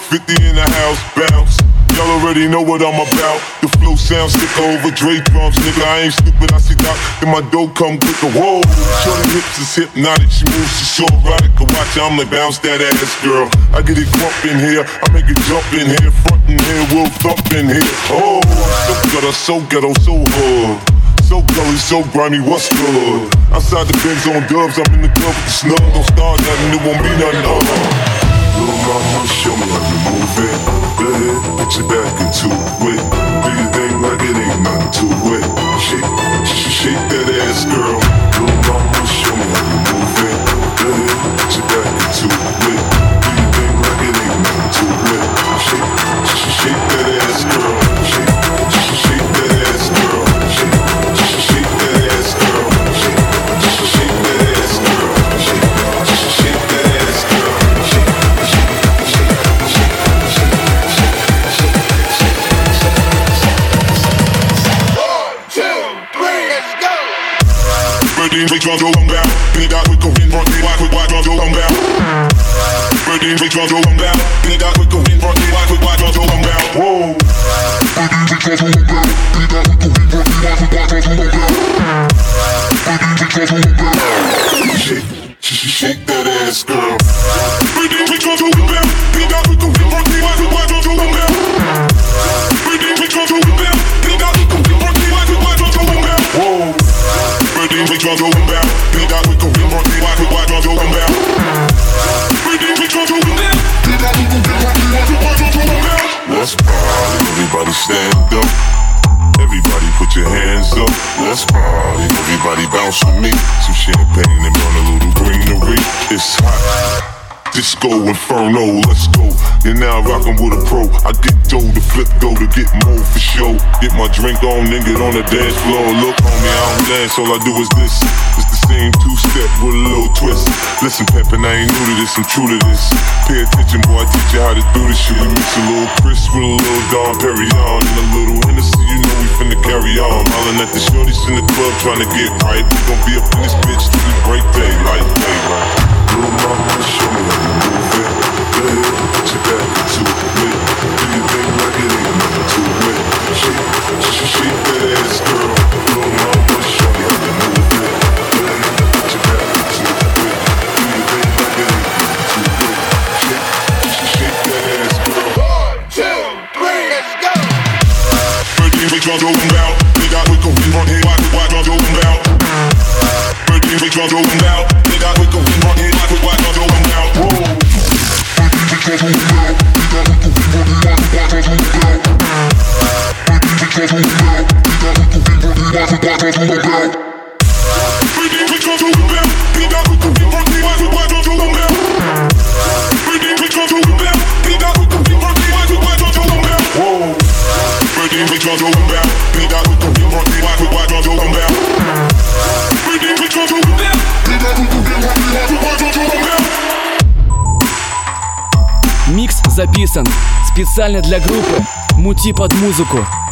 50 in the house, bounce. Y'all already know what I'm about. The flow sounds sicker over Dre drums, nigga. I ain't stupid, I see Doc, then my dough come quicker. Whoa, shorty hips is hypnotic, she moves, she's so erotic. Watch her, I'm like bounce that ass, girl. I get it crump in here, I make it jump in here, front in here, we'll thump in here. Oh, I'm so ghetto, so hood. So gully, so grimy, what's good? Outside the Benz on dubs, I'm in the club with the snub. Don't start nothing, it won't be nothing. Little mama, show me how you move it. Go ahead, put your back into it. Do your thing like it ain't nothing to it. Shake that ass, girl. Little mama, show me how you move it. Go ahead, put your back into it. Do your thing like it ain't nothing to it. Shake that ass, girl. Shake that ass, girl. Shake that ass, girl. Shake that ass, girl. Shake that ass, girl. Birdie, we drums roll on down. Get out quick, go in front, get wide, drums roll on down. Birdie, we drums roll on down. Get out quick, go in front, get wide, drums roll on down. Whoa. Birdie, we drums roll on down. Get out quick, go in front, get wide, drums roll on down. Birdie, we drums roll on down. Shake that ass, girl. Birdie, we drums roll on down. Get out quick, go in front, get wide, drums roll on down. Birdie, we drums roll on down. Get out quick, go in front, get wide, drums roll on down. Whoa. Birdie, we drums roll on down. Get out quick, go in front, get wide, drums roll on down. Birdie, we drums roll on down. Get out quick, go in front, get wide, drums roll on down. Let's party, everybody stand up. Everybody put your hands up. Let's party, everybody bounce with me. Some champagne and burn a little greenery. It's hot. Disco Inferno, let's go. You're now rockin' with a pro. I get dough to flip dough to get more for show. Get my drink on and get on the dance floor. Look, homie, I don't dance, all I do is this. It's the same two-step with a little twist. Listen, Peppin', I ain't new to this, I'm true to this. Pay attention, boy, I teach you how to do this shit. We mix a little Chris with a little Dom Perignon and a little Hennessy, you know we finna carry on. Hollin' at the shorties in the club tryna get right. We gon' be up in this bitch till we break daylight. Little mama, show me how you move it. Go ahead, put your back into it. Do your thing like it ain't nothing to it. Shake that ass, girl. Little mama, show me how you move it. Go ahead, put your back into it. Do your thing like it ain't nothing to it. Shake that ass, girl. 1, 2, 3, let's go. Birdie, we drums rollin' down. We got quick, go in front, head wide, drums rollin' down. Birdie, we drums rollin' down. We got quick, go in front, head wide, drums rollin' down. Whoa. Микс записан специально для группы «Мути под музыку».